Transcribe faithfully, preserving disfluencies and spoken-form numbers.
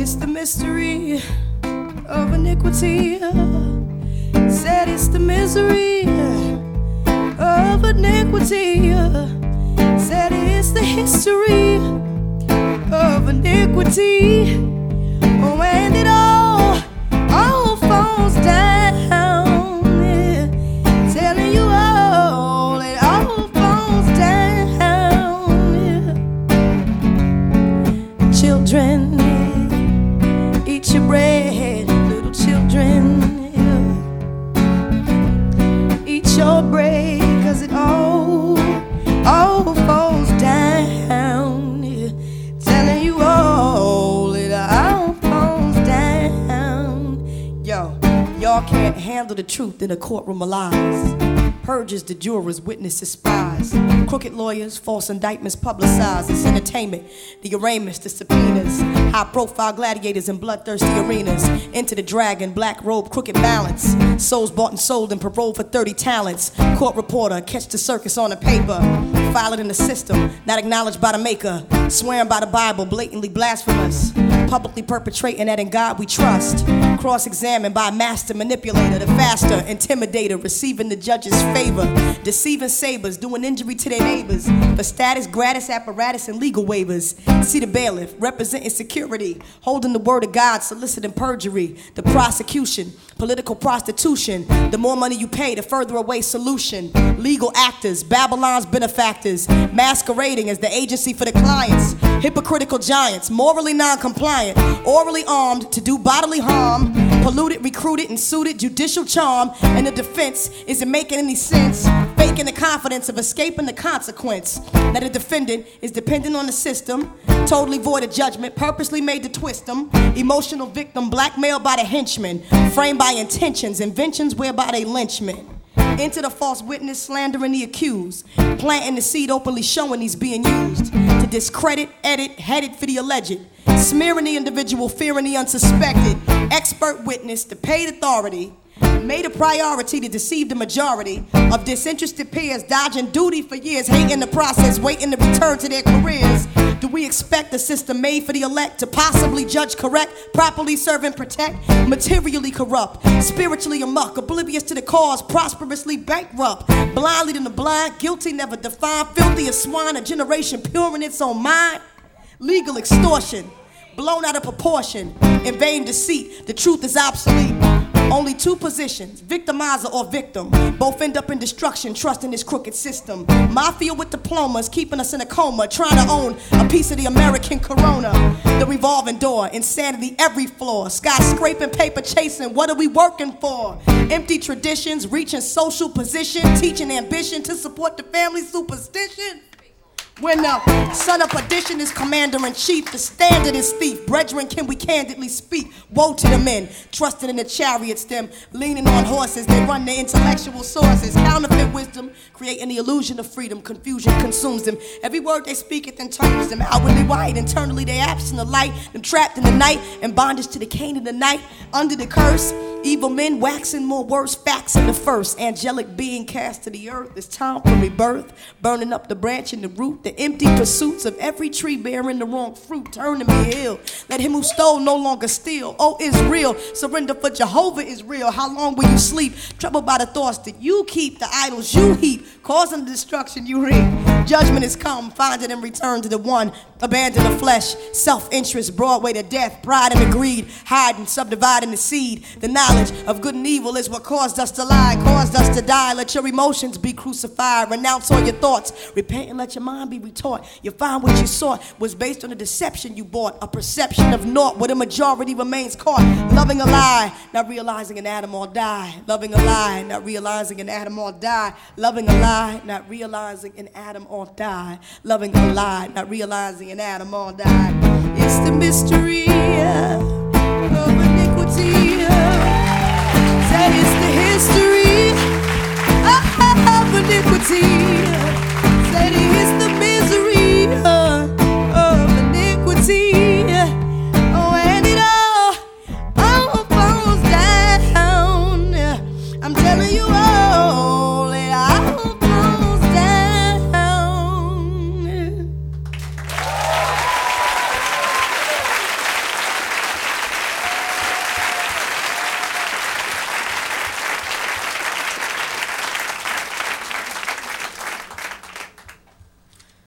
It's the mystery of iniquity. Said it's the misery of iniquity. Said it's the history of iniquity. Oh, and it all, all falls down. Yeah. Telling you all, it all falls down. Yeah. Children, yeah. Eat your bread, little children. Yeah. Eat your bread, 'cause it all, all falls down. Yeah. Telling you all, it all falls down. Yo, y'all can't handle the truth in a courtroom of lies. Purges the jurors, witnesses, spies. Crooked lawyers, false indictments publicized. It's entertainment, the arraignments, the subpoenas. High-profile gladiators in bloodthirsty arenas. Enter the dragon, black robe, crooked balance. Souls bought and sold and paroled for thirty talents. Court reporter, catch the circus on the paper. File it in the system, not acknowledged by the maker. Swearing by the Bible, blatantly blasphemous. Publicly perpetrating that in God we trust. Cross-examined by a master manipulator, the faster intimidator, receiving the judge's favor. Deceiving sabers, doing injury to their neighbors. For status, gratis apparatus, and legal waivers. See the bailiff, representing security. Holding the word of God, soliciting perjury. The prosecution, political prostitution. The more money you pay, the further away solution. Legal actors, Babylon's benefactors. Masquerading as the agency for the clients. Hypocritical giants, morally non-compliant. Orally armed to do bodily harm. Polluted, recruited, and suited judicial charm. And the defense isn't making any sense. Faking the confidence of escaping the consequence. That a defendant is dependent on the system. Totally void of judgment, purposely made to twist them. Emotional victim, blackmailed by the henchmen. Framed by intentions, inventions whereby they lynch men. Into the false witness, slandering the accused. Planting the seed, openly showing he's being used. To discredit, edit, headed for the alleged. Smearing the individual, fearing the unsuspected. Expert witness, the paid authority. Made a priority to deceive the majority of disinterested peers, dodging duty for years, hating the process, waiting to return to their careers. Do we expect a system made for the elect to possibly judge correct, properly serve and protect? Materially corrupt, spiritually amok, oblivious to the cause, prosperously bankrupt, blindly to the blind, guilty never defined, filthy as swine, a generation pure in its own mind. Legal extortion, blown out of proportion, in vain deceit, the truth is obsolete. Only two positions, victimizer or victim. Both end up in destruction, trusting this crooked system. Mafia with diplomas, keeping us in a coma, trying to own a piece of the American corona. The revolving door, insanity every floor. Skyscraping, paper chasing, what are we working for? Empty traditions, reaching social position, teaching ambition to support the family superstition. When the son of perdition is commander-in-chief, the standard is thief. Brethren, can we candidly speak? Woe to the men, trusting in the chariots, them leaning on horses. They run their intellectual sources. Counterfeit wisdom, creating the illusion of freedom. Confusion consumes them. Every word they speak, it then turns them outwardly white. Internally, they absent of light. Them trapped in the night, and bondage to the cane of the night. Under the curse, evil men waxing more worse. Facts in the first. Angelic being cast to the earth. It's time for rebirth. Burning up the branch and the root. The empty pursuits of every tree bearing the wrong fruit. Turn to me healed. Let him who stole no longer steal. Oh, Israel, surrender for Jehovah is real. How long will you sleep? Troubled by the thoughts that you keep, the idols you heap, causing the destruction you reap. Judgment is come, find it and return to the one. Abandon the flesh, self-interest, broad way to death. Pride and the greed, hiding, subdividing the seed. The knowledge of good and evil is what caused us to lie, caused us to die. Let your emotions be crucified. Renounce all your thoughts. Repent and let your mind be retaught. You find what you sought was based on a deception you bought. A perception of naught where the majority remains caught. Loving a lie, not realizing an atom or die. Loving a lie, not realizing an atom or die. Loving a lie, not realizing an atom or die. Loving a lie, not realizing an atom or die. It's the mystery